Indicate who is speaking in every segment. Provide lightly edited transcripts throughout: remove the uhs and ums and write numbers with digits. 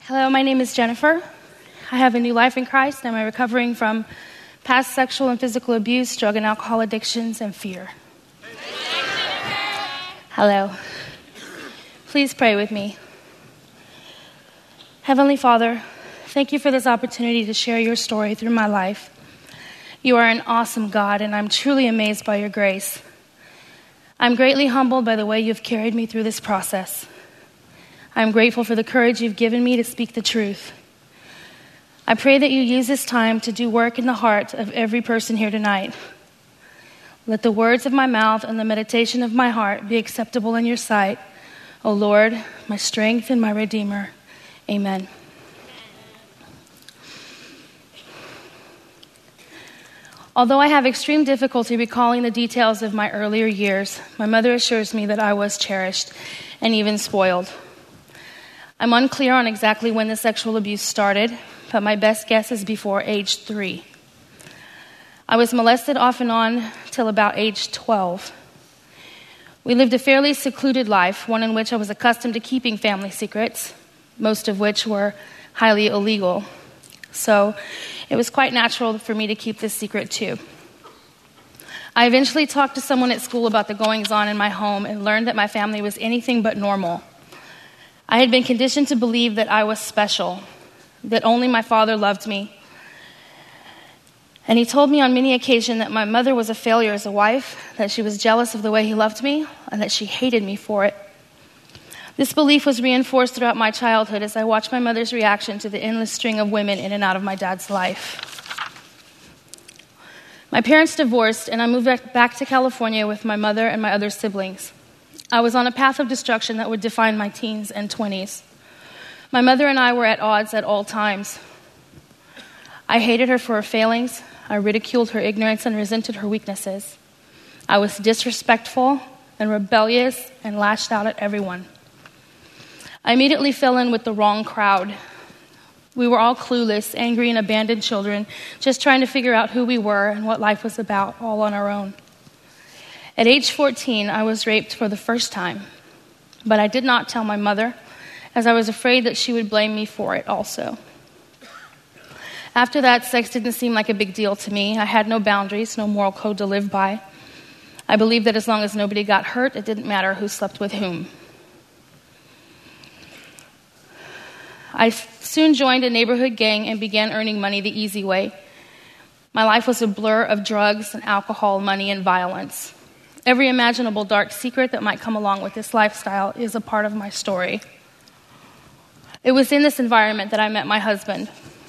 Speaker 1: Hello, my name is Jennifer. I have a new life in Christ, and I'm recovering from past sexual and physical abuse, drug and alcohol addictions, and fear. Hello. Please pray with me. Heavenly Father, thank you for this opportunity to share your story through my life. You are an awesome God, and I'm truly amazed by your grace. I'm greatly humbled by the way you've carried me through this process. I'm grateful for the courage you've given me to speak the truth. I pray that you use this time to do work in the heart of every person here tonight. Let the words of my mouth and the meditation of my heart be acceptable in your sight, O Lord, my strength and my Redeemer. Amen. Although I have extreme difficulty recalling the details of my earlier years, my mother assures me that I was cherished and even spoiled. I'm unclear on exactly when the sexual abuse started, but my best guess is before age 3. I was molested off and on till about age 12. We lived a fairly secluded life, one in which I was accustomed to keeping family secrets, most of which were highly illegal. So it was quite natural for me to keep this secret too. I eventually talked to someone at school about the goings-on in my home and learned that my family was anything but normal. I had been conditioned to believe that I was special, that only my father loved me. And he told me on many occasions that my mother was a failure as a wife, that she was jealous of the way he loved me, and that she hated me for it. This belief was reinforced throughout my childhood as I watched my mother's reaction to the endless string of women in and out of my dad's life. My parents divorced, and I moved back to California with my mother and my other siblings. I was on a path of destruction that would define my teens and 20s. My mother and I were at odds at all times. I hated her for her failings. I ridiculed her ignorance and resented her weaknesses. I was disrespectful and rebellious and lashed out at everyone. I immediately fell in with the wrong crowd. We were all clueless, angry, and abandoned children, just trying to figure out who we were and what life was about, all on our own. At age 14, I was raped for the first time, but I did not tell my mother, as I was afraid that she would blame me for it also. After that, sex didn't seem like a big deal to me. I had no boundaries, no moral code to live by. I believed that as long as nobody got hurt, it didn't matter who slept with whom. I soon joined a neighborhood gang and began earning money the easy way. My life was a blur of drugs and alcohol, money, and violence. Every imaginable dark secret that might come along with this lifestyle is a part of my story. It was in this environment that I met my husband.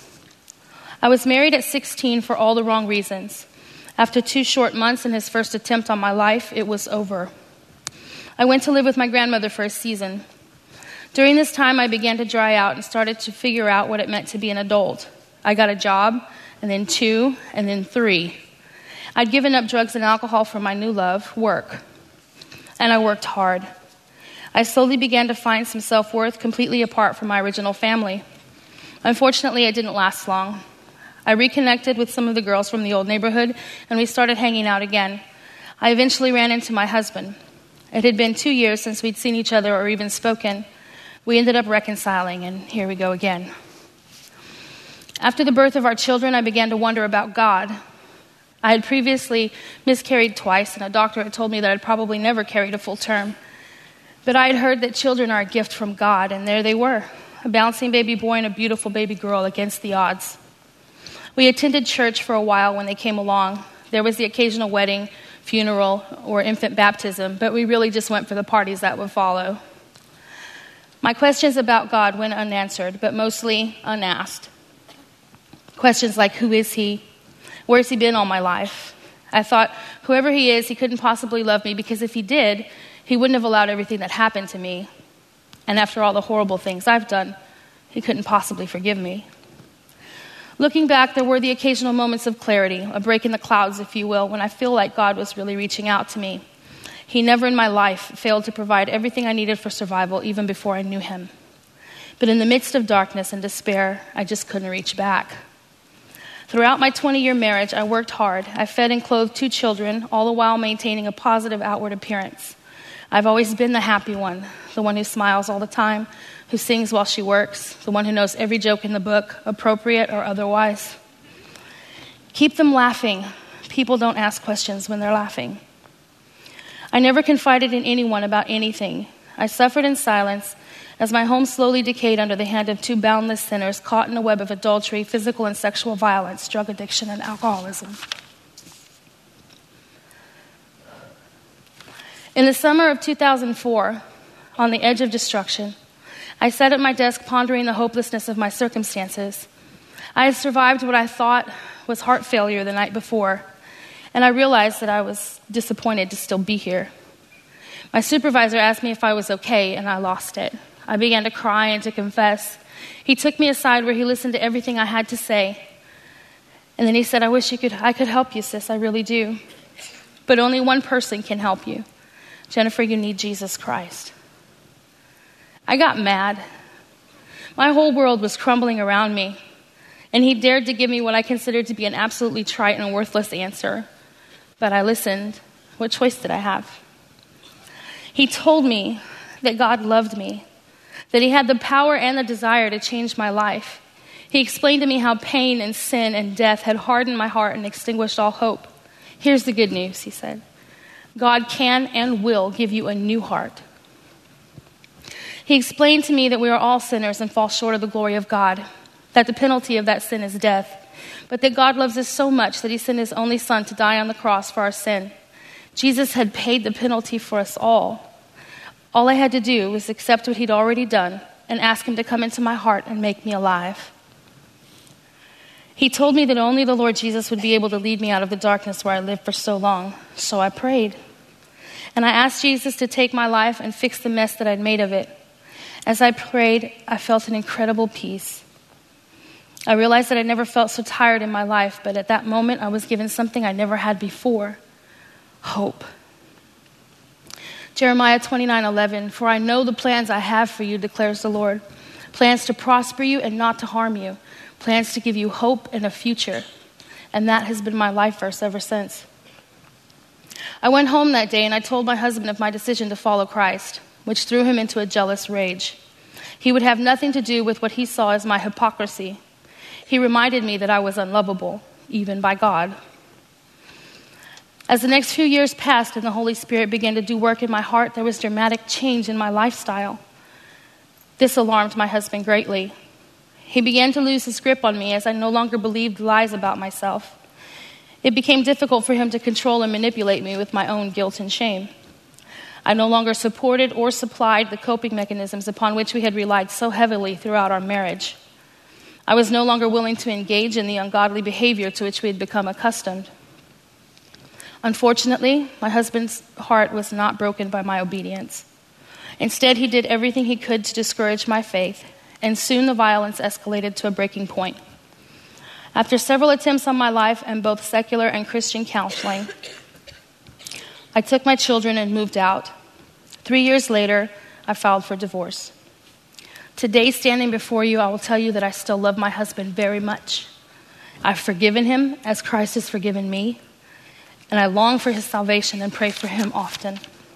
Speaker 1: I was married at 16 for all the wrong reasons. After 2 short months and his first attempt on my life, it was over. I went to live with my grandmother for a season. During this time, I began to dry out and started to figure out what it meant to be an adult. I got a job, and then 2, and then 3. I'd given up drugs and alcohol for my new love, work. And I worked hard. I slowly began to find some self-worth completely apart from my original family. Unfortunately, it didn't last long. I reconnected with some of the girls from the old neighborhood, and we started hanging out again. I eventually ran into my husband. It had been 2 years since we'd seen each other or even spoken. We ended up reconciling, and here we go again. After the birth of our children, I began to wonder about God. I had previously miscarried twice, and a doctor had told me that I'd probably never carried a full term. But I had heard that children are a gift from God, and there they were, a bouncing baby boy and a beautiful baby girl against the odds. We attended church for a while when they came along. There was the occasional wedding, funeral, or infant baptism, but we really just went for the parties that would follow. My questions about God went unanswered, but mostly unasked. Questions like, who is he? Where's he been all my life? I thought, whoever he is, he couldn't possibly love me, because if he did, he wouldn't have allowed everything that happened to me. And after all the horrible things I've done, he couldn't possibly forgive me. Looking back, there were the occasional moments of clarity, a break in the clouds, if you will, when I feel like God was really reaching out to me. He never in my life failed to provide everything I needed for survival, even before I knew him. But in the midst of darkness and despair, I just couldn't reach back. Throughout my 20-year marriage, I worked hard. I fed and clothed 2 children, all the while maintaining a positive outward appearance. I've always been the happy one, the one who smiles all the time, who sings while she works, the one who knows every joke in the book, appropriate or otherwise. Keep them laughing. People don't ask questions when they're laughing. I never confided in anyone about anything. I suffered in silence as my home slowly decayed under the hand of two boundless sinners caught in a web of adultery, physical and sexual violence, drug addiction, and alcoholism. In the summer of 2004, on the edge of destruction, I sat at my desk pondering the hopelessness of my circumstances. I had survived what I thought was heart failure the night before, and I realized that I was disappointed to still be here. My supervisor asked me if I was okay, and I lost it. I began to cry and to confess. He took me aside where he listened to everything I had to say. And then he said, I could help you, sis, I really do. But only one person can help you. Jennifer, you need Jesus Christ. I got mad. My whole world was crumbling around me, and he dared to give me what I considered to be an absolutely trite and worthless answer. But I listened. What choice did I have? He told me that God loved me, that he had the power and the desire to change my life. He explained to me how pain and sin and death had hardened my heart and extinguished all hope. Here's the good news, he said. God can and will give you a new heart. He explained to me that we are all sinners and fall short of the glory of God, that the penalty of that sin is death, but that God loves us so much that he sent his only son to die on the cross for our sin. Jesus had paid the penalty for us all. All I had to do was accept what he'd already done and ask him to come into my heart and make me alive. He told me that only the Lord Jesus would be able to lead me out of the darkness where I lived for so long. So I prayed. And I asked Jesus to take my life and fix the mess that I'd made of it. As I prayed, I felt an incredible peace. I realized that I never felt so tired in my life, but at that moment I was given something I never had before: hope. Jeremiah 29:11, for I know the plans I have for you, declares the Lord. Plans to prosper you and not to harm you. Plans to give you hope and a future. And that has been my life verse ever since. I went home that day and I told my husband of my decision to follow Christ, which threw him into a jealous rage. He would have nothing to do with what he saw as my hypocrisy. He reminded me that I was unlovable, even by God. As the next few years passed and the Holy Spirit began to do work in my heart, there was dramatic change in my lifestyle. This alarmed my husband greatly. He began to lose his grip on me as I no longer believed lies about myself. It became difficult for him to control and manipulate me with my own guilt and shame. I no longer supported or supplied the coping mechanisms upon which we had relied so heavily throughout our marriage. I was no longer willing to engage in the ungodly behavior to which we had become accustomed. Unfortunately, my husband's heart was not broken by my obedience. Instead, he did everything he could to discourage my faith, and soon the violence escalated to a breaking point. After several attempts on my life and both secular and Christian counseling, I took my children and moved out. 3 years later, I filed for divorce. Today, standing before you, I will tell you that I still love my husband very much. I've forgiven him as Christ has forgiven me, and I long for his salvation and pray for him often.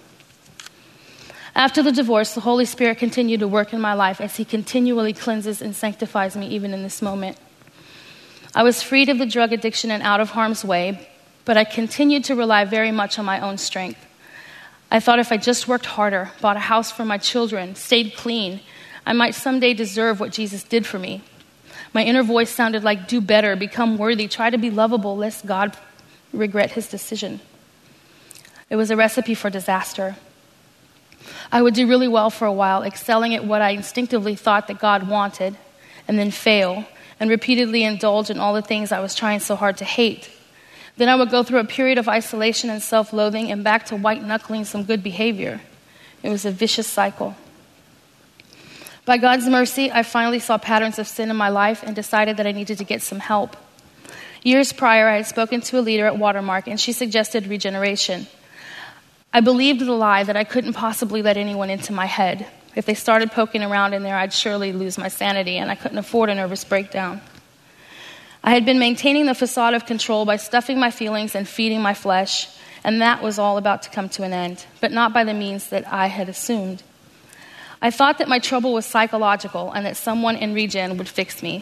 Speaker 1: After the divorce, the Holy Spirit continued to work in my life as he continually cleanses and sanctifies me even in this moment. I was freed of the drug addiction and out of harm's way, but I continued to rely very much on my own strength. I thought if I just worked harder, bought a house for my children, stayed clean, I might someday deserve what Jesus did for me. My inner voice sounded like, do better, become worthy, try to be lovable, lest God regret his decision. It was a recipe for disaster. I would do really well for a while, excelling at what I instinctively thought that God wanted, and then fail, and repeatedly indulge in all the things I was trying so hard to hate. Then I would go through a period of isolation and self-loathing and back to white-knuckling some good behavior. It was a vicious cycle. By God's mercy, I finally saw patterns of sin in my life and decided that I needed to get some help. Years prior, I had spoken to a leader at Watermark, and she suggested regeneration. I believed the lie that I couldn't possibly let anyone into my head. If they started poking around in there, I'd surely lose my sanity, and I couldn't afford a nervous breakdown. I had been maintaining the facade of control by stuffing my feelings and feeding my flesh, and that was all about to come to an end, but not by the means that I had assumed. I thought that my trouble was psychological and that someone in Regen would fix me.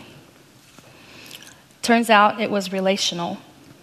Speaker 1: Turns out it was relational.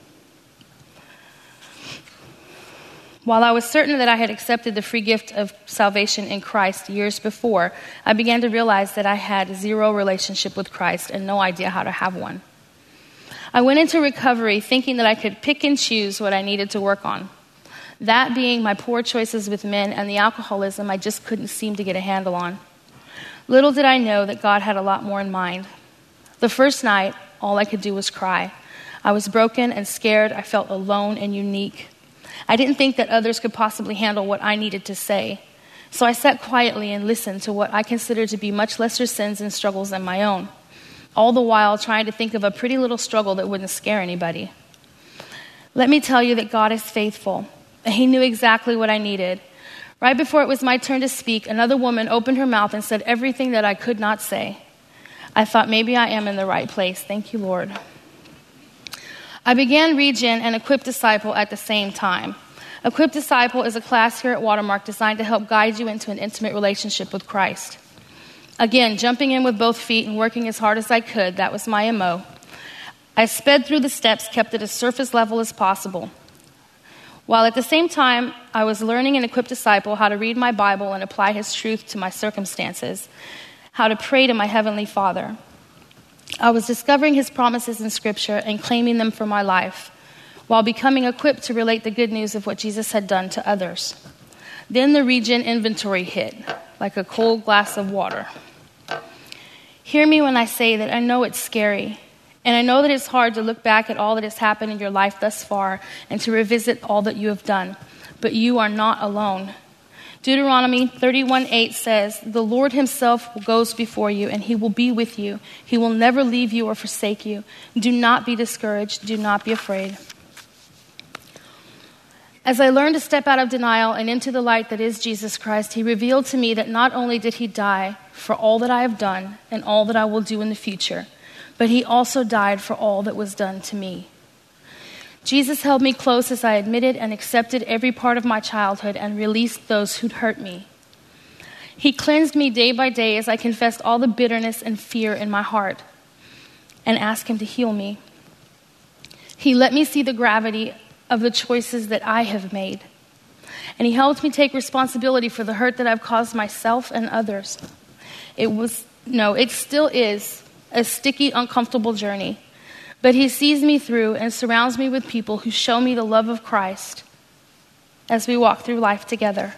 Speaker 1: While I was certain that I had accepted the free gift of salvation in Christ years before, I began to realize that I had zero relationship with Christ and no idea how to have one. I went into recovery thinking that I could pick and choose what I needed to work on. That being my poor choices with men and the alcoholism I just couldn't seem to get a handle on. Little did I know that God had a lot more in mind. The first night, all I could do was cry. I was broken and scared. I felt alone and unique. I didn't think that others could possibly handle what I needed to say. So I sat quietly and listened to what I considered to be much lesser sins and struggles than my own, all the while trying to think of a pretty little struggle that wouldn't scare anybody. Let me tell you that God is faithful. He knew exactly what I needed. Right before it was my turn to speak, another woman opened her mouth and said everything that I could not say. I thought, maybe I am in the right place. Thank you, Lord. I began Regen and Equip Disciple at the same time. Equip Disciple is a class here at Watermark designed to help guide you into an intimate relationship with Christ. Again, jumping in with both feet and working as hard as I could, that was my MO. I sped through the steps, kept it as surface level as possible. While at the same time, I was learning in Equip Disciple how to read my Bible and apply His truth to my circumstances, how to pray to my Heavenly Father. I was discovering His promises in Scripture and claiming them for my life, while becoming equipped to relate the good news of what Jesus had done to others. Then the Regen inventory hit, like a cold glass of water. Hear me when I say that I know it's scary, and I know that it's hard to look back at all that has happened in your life thus far and to revisit all that you have done, but you are not alone. Deuteronomy 31:8 says, "The Lord Himself goes before you, and He will be with you. He will never leave you or forsake you. Do not be discouraged. Do not be afraid." As I learned to step out of denial and into the light that is Jesus Christ, He revealed to me that not only did He die for all that I have done and all that I will do in the future, but He also died for all that was done to me. Jesus held me close as I admitted and accepted every part of my childhood and released those who'd hurt me. He cleansed me day by day as I confessed all the bitterness and fear in my heart and asked Him to heal me. He let me see the gravity of the choices that I have made. And He helped me take responsibility for the hurt that I've caused myself and others. It still is a sticky, uncomfortable journey. But He sees me through and surrounds me with people who show me the love of Christ as we walk through life together.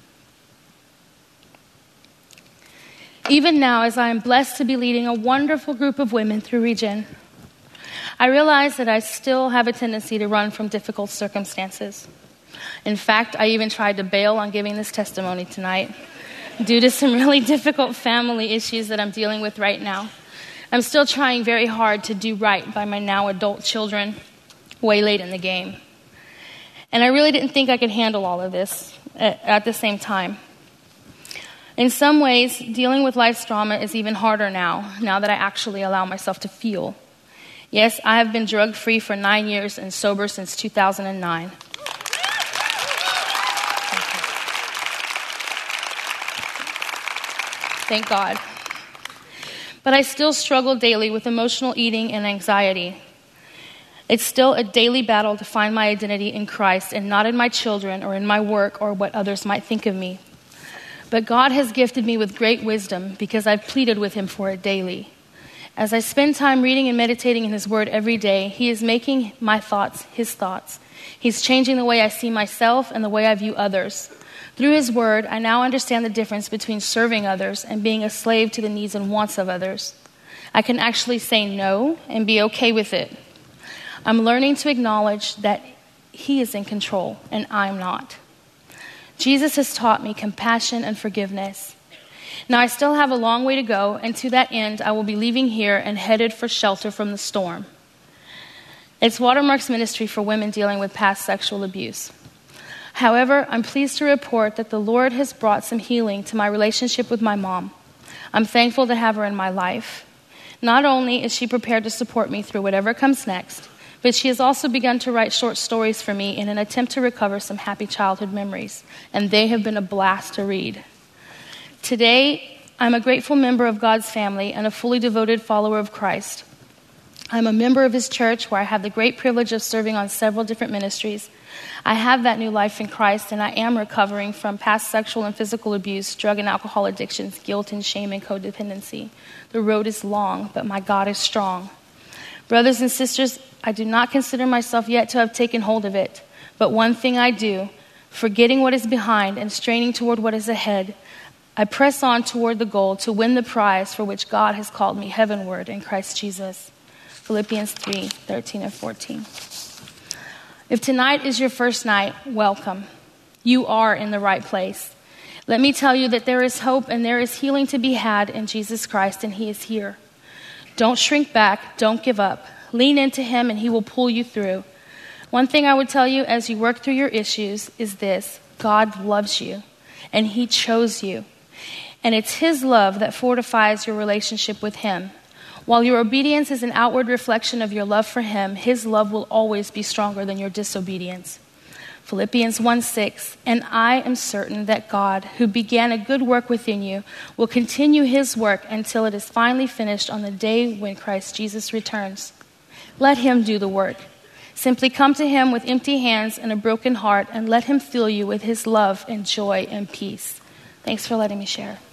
Speaker 1: Even now, as I am blessed to be leading a wonderful group of women through Regen, I realize that I still have a tendency to run from difficult circumstances. In fact, I even tried to bail on giving this testimony tonight due to some really difficult family issues that I'm dealing with right now. I'm still trying very hard to do right by my now adult children, way late in the game. And I really didn't think I could handle all of this at the same time. In some ways, dealing with life's drama is even harder now that I actually allow myself to feel. Yes, I have been drug-free for 9 years and sober since 2009. Thank God. But I still struggle daily with emotional eating and anxiety. It's still a daily battle to find my identity in Christ and not in my children or in my work or what others might think of me. But God has gifted me with great wisdom because I've pleaded with Him for it daily. As I spend time reading and meditating in His Word every day, He is making my thoughts His thoughts. He's changing the way I see myself and the way I view others. Through His Word, I now understand the difference between serving others and being a slave to the needs and wants of others. I can actually say no and be okay with it. I'm learning to acknowledge that He is in control and I'm not. Jesus has taught me compassion and forgiveness. Now, I still have a long way to go, and to that end, I will be leaving here and headed for shelter from the storm. It's Watermark's ministry for women dealing with past sexual abuse. However, I'm pleased to report that the Lord has brought some healing to my relationship with my mom. I'm thankful to have her in my life. Not only is she prepared to support me through whatever comes next, But she has also begun to write short stories for me in an attempt to recover some happy childhood memories, and they have been a blast to read. Today, I'm a grateful member of God's family and a fully devoted follower of Christ. I'm a member of his church where I have the great privilege of serving on several different ministries. I have that new life in Christ, and I am recovering from past sexual and physical abuse, drug and alcohol addictions, guilt and shame and codependency. The road is long, but my God is strong. Brothers and sisters, I do not consider myself yet to have taken hold of it, but one thing I do, forgetting what is behind and straining toward what is ahead, I press on toward the goal to win the prize for which God has called me heavenward in Christ Jesus. Philippians 3:13 and 14. If tonight is your first night, welcome. You are in the right place. Let me tell you that there is hope and there is healing to be had in Jesus Christ, and he is here. Don't shrink back. Don't give up. Lean into him and he will pull you through. One thing I would tell you as you work through your issues is this: God loves you and he chose you. And it's his love that fortifies your relationship with him. While your obedience is an outward reflection of your love for him, his love will always be stronger than your disobedience. Philippians 1:6, and I am certain that God, who began a good work within you, will continue his work until it is finally finished on the day when Christ Jesus returns. Let him do the work. Simply come to him with empty hands and a broken heart and let him fill you with his love and joy and peace. Thanks for letting me share.